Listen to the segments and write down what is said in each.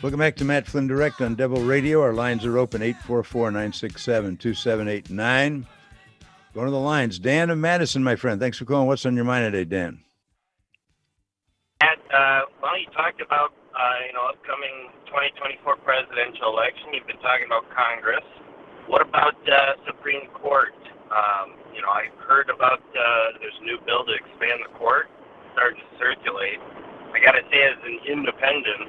Welcome back to Matt Flynn Direct on Devil Radio. Our lines are open, 844-967-2789. Going to the lines. Dan of Madison, my friend. Thanks for calling. What's on your mind today, Dan? Matt, well, you talked about, upcoming 2024 presidential election. You've been talking about Congress. What about Supreme Court? I've heard about there's a new bill to expand the court, starting to circulate. I got to say, as an independent,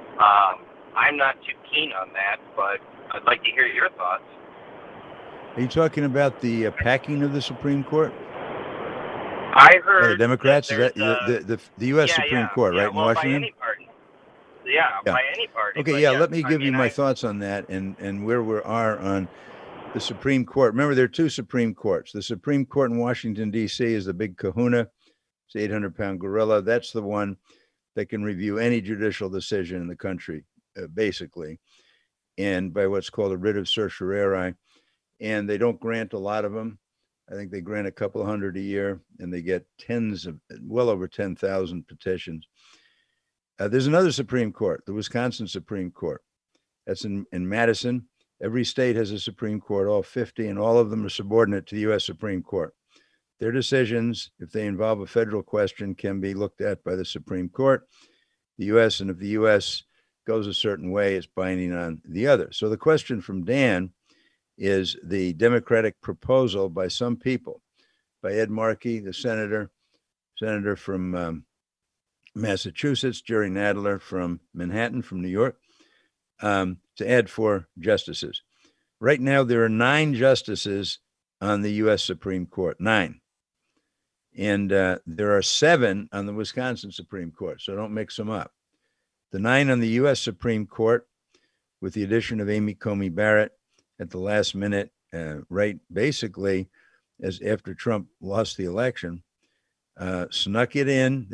I'm not too keen on that, but I'd like to hear your thoughts. Are you talking about the packing of the Supreme Court? I heard the Democrats. Is that the U.S. Supreme Court, right, in Washington? By any party. By any party. Okay, let me give you my thoughts on that and where we are on the Supreme Court. Remember, there are two Supreme Courts. The Supreme Court in Washington, D.C. is the big kahuna. It's the 800-pound gorilla. That's the one that can review any judicial decision in the country, basically, and by what's called a writ of certiorari. And they don't grant a lot of them. I think they grant a couple hundred a year, and they get well over 10,000 petitions. There's another Supreme Court, the Wisconsin Supreme Court. That's in Madison. Every state has a Supreme Court, all 50, and all of them are subordinate to the U.S. Supreme Court. Their decisions, if they involve a federal question, can be looked at by the Supreme Court, the U.S., and if the U.S. goes a certain way, it's binding on the other. So the question from Dan is the Democratic proposal by some people, by Ed Markey, the senator from Massachusetts, Jerry Nadler from Manhattan, from New York, to add 4 justices. Right now, there are 9 justices on the U.S. Supreme Court, 9. And there are 7 on the Wisconsin Supreme Court, so don't mix them up. The 9 on the U.S. Supreme Court, with the addition of Amy Coney Barrett at the last minute, right, basically, as after Trump lost the election, snuck it in,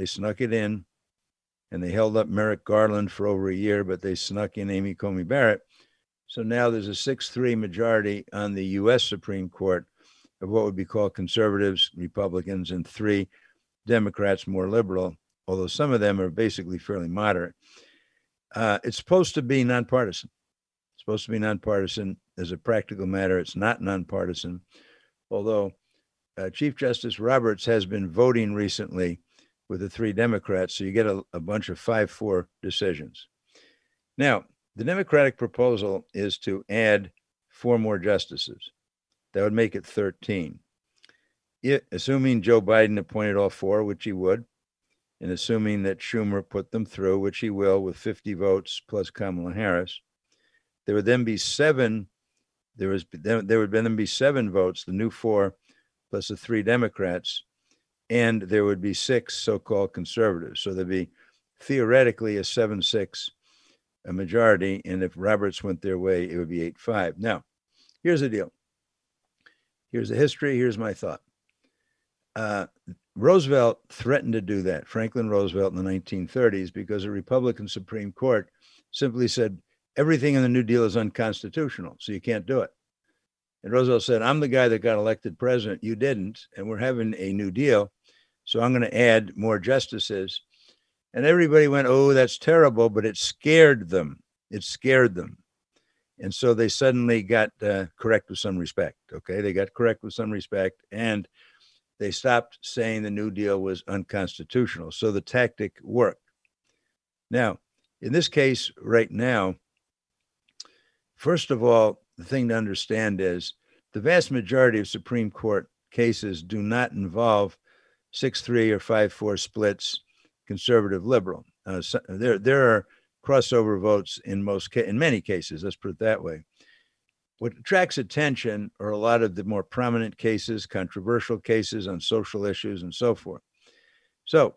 and they held up Merrick Garland for over a year, but they snuck in Amy Coney Barrett. So now there's a 6-3 majority on the U.S. Supreme Court of what would be called conservatives, Republicans, and 3 Democrats, more liberal, although some of them are basically fairly moderate. It's supposed to be nonpartisan. As a practical matter. It's not nonpartisan, although Chief Justice Roberts has been voting recently with the 3 Democrats, so you get a bunch of 5-4 decisions. Now, the Democratic proposal is to add 4 more justices. That would make it 13. Assuming Joe Biden appointed all 4, which he would, and assuming that Schumer put them through, which he will, with 50 votes plus Kamala Harris, there would then be 7. There would then be 7 votes, the new 4 plus the 3 Democrats, and there would be 6 so-called conservatives. So there'd be theoretically a 7-6 majority, and if Roberts went their way, it would be 8-5. Now, here's the deal. Here's the history. Here's my thought. Roosevelt threatened to do that, Franklin Roosevelt, in the 1930s, because a Republican Supreme Court simply said, everything in the New Deal is unconstitutional, so you can't do it. And Roosevelt said, I'm the guy that got elected president. You didn't, and we're having a New Deal, so I'm going to add more justices. And everybody went, oh, that's terrible, but it scared them. And so they suddenly got correct with some respect, okay? They got correct with some respect, and they stopped saying the New Deal was unconstitutional. So the tactic worked. Now, in this case right now, first of all, the thing to understand is the vast majority of Supreme Court cases do not involve 6-3 or 5-4 splits, conservative liberal. There are crossover votes in many cases. Let's put it that way. What attracts attention are a lot of the more prominent cases, controversial cases on social issues, and so forth. So,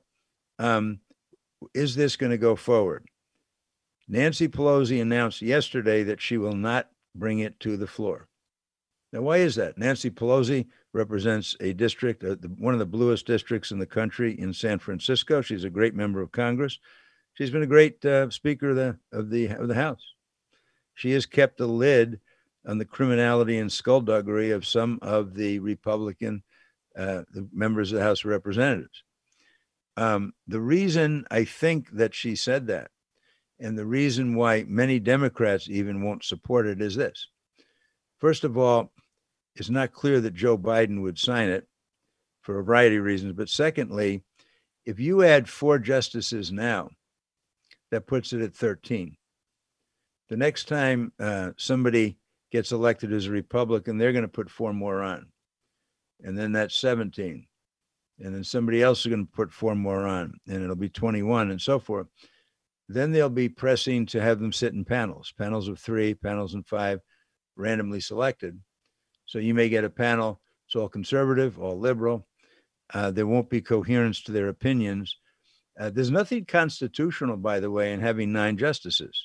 is this going to go forward? Nancy Pelosi announced yesterday that she will not bring it to the floor. Now, why is that? Nancy Pelosi represents a district, one of the bluest districts in the country, in San Francisco. She's a great member of Congress. She's been a great Speaker of the House. She has kept a lid on the criminality and skullduggery of some of the Republican the members of the House of Representatives. The reason I think that she said that, And the reason why many Democrats even won't support it is this. First of all, it's not clear that Joe Biden would sign it for a variety of reasons. But secondly, if you add 4 justices now, that puts it at 13. The next time somebody gets elected as a Republican, they're going to put 4 more on. And then that's 17. And then somebody else is going to put 4 more on, and it'll be 21 and so forth. Then they'll be pressing to have them sit in panels of 3, panels of 5, randomly selected. So you may get a panel, it's all conservative, all liberal. There won't be coherence to their opinions. There's nothing constitutional, by the way, in having 9 justices.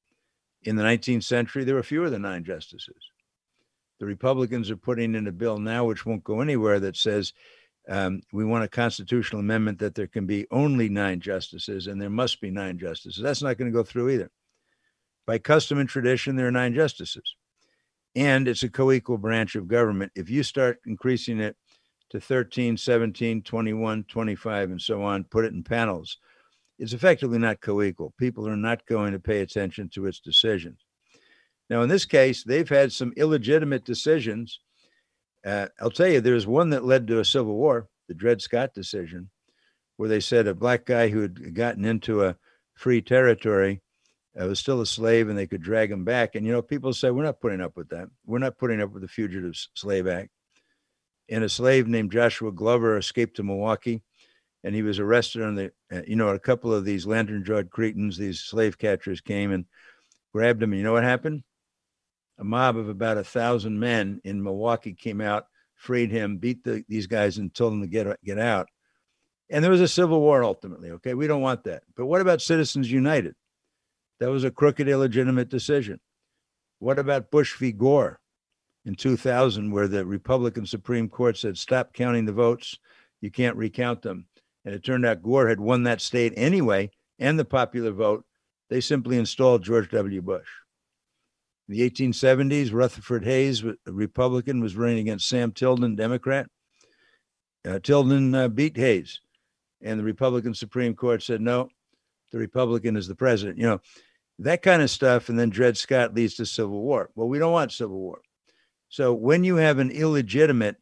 In the 19th century, there were fewer than 9 justices. The Republicans are putting in a bill now, which won't go anywhere, that says we want a constitutional amendment that there can be only 9 justices, and there must be 9 justices. That's not going to go through either. By custom and tradition, there are 9 justices. And it's a co-equal branch of government. If you start increasing it to 13, 17, 21, 25, and so on, put it in panels, it's effectively not co-equal. People are not going to pay attention to its decisions. Now, in this case, they've had some illegitimate decisions. I'll tell you, there's one that led to a civil war, the Dred Scott decision, where they said a black guy who had gotten into a free territory was still a slave and they could drag him back. And, you know, people say, we're not putting up with that. We're not putting up with the Fugitive Slave Act. And a slave named Joshua Glover escaped to Milwaukee, and he was arrested on the, a couple of these lantern-jawed cretins, these slave catchers came and grabbed him. And you know what happened? A mob of about 1,000 men in Milwaukee came out, freed him, beat these guys and told them to get out. And there was a civil war ultimately. Okay, we don't want that. But what about Citizens United? That was a crooked, illegitimate decision. What about Bush v. Gore in 2000, where the Republican Supreme Court said, stop counting the votes. You can't recount them. And it turned out Gore had won that state anyway, and the popular vote. They simply installed George W. Bush. In the 1870s, Rutherford Hayes, a Republican, was running against Sam Tilden, Democrat. Tilden beat Hayes, and the Republican Supreme Court said, no, the Republican is the president. You know, that kind of stuff. And then Dred Scott leads to civil war. Well, we don't want civil war. So when you have an illegitimate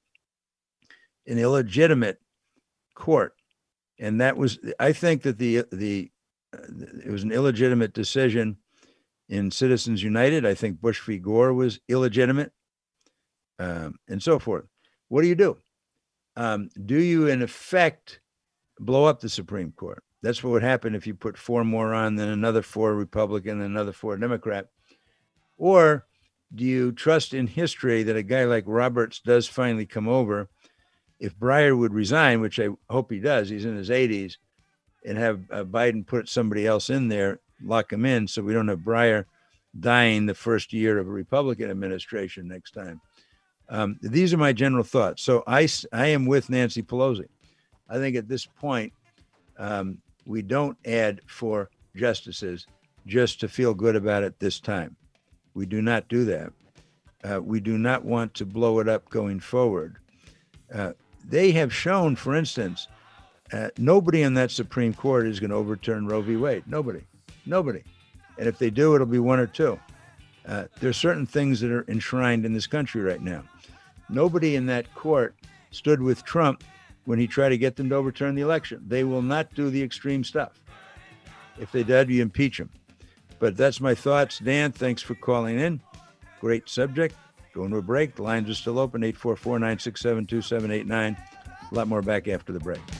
court, and that was, I think that it was an illegitimate decision in Citizens United. I think Bush v. Gore was illegitimate, and so forth. What do? Do you, in effect, blow up the Supreme Court? That's what would happen if you put 4 more on, then another 4 Republican, then another 4 Democrat. Or do you trust in history that a guy like Roberts does finally come over? If Breyer would resign, which I hope he does, he's in his 80s, and have Biden put somebody else in there, lock him in, so we don't have Breyer dying the first year of a Republican administration next time. These are my general thoughts. So I am with Nancy Pelosi. I think at this point, we don't add 4 justices just to feel good about it this time. We do not do that. We do not want to blow it up going forward. They have shown, for instance, nobody in that Supreme Court is going to overturn Roe v. Wade. Nobody. And if they do, it'll be 1 or 2. There are certain things that are enshrined in this country right now. Nobody in that court stood with Trump when he tried to get them to overturn the election. They will not do the extreme stuff. If they did, you impeach them. But that's my thoughts. Dan, thanks for calling in. Great subject. Going to a break. The lines are still open, 844-967-2789. A lot more back after the break.